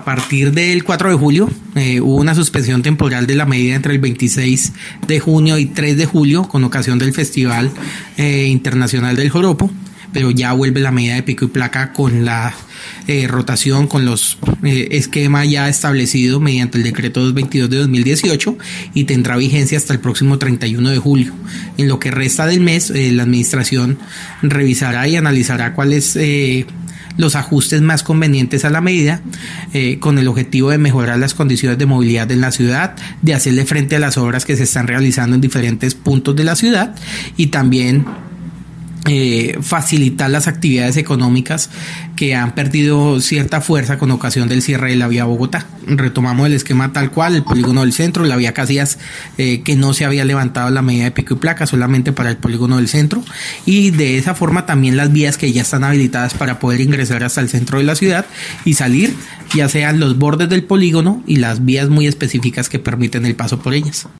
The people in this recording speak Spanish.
partir del 4 de julio hubo una suspensión temporal de la medida entre el 26 de junio y 3 de julio con ocasión del Festival Internacional del Joropo, pero ya vuelve la medida de pico y placa con la rotación, con los esquema ya establecido mediante el decreto 222 de 2018 y tendrá vigencia hasta el próximo 31 de julio. En lo que resta del mes, la administración revisará y analizará cuáles los ajustes más convenientes a la medida, con el objetivo de mejorar las condiciones de movilidad en la ciudad, de hacerle frente a las obras que se están realizando en diferentes puntos de la ciudad y también facilitar las actividades económicas que han perdido cierta fuerza con ocasión del cierre de la vía Bogotá. Retomamos el esquema tal cual: el polígono del centro, la vía Casillas, que no se había levantado la medida de pico y placa, solamente para el polígono del centro, y de esa forma también las vías que ya están habilitadas para poder ingresar hasta el centro de la ciudad y salir, ya sean los bordes del polígono y las vías muy específicas que permiten el paso por ellas.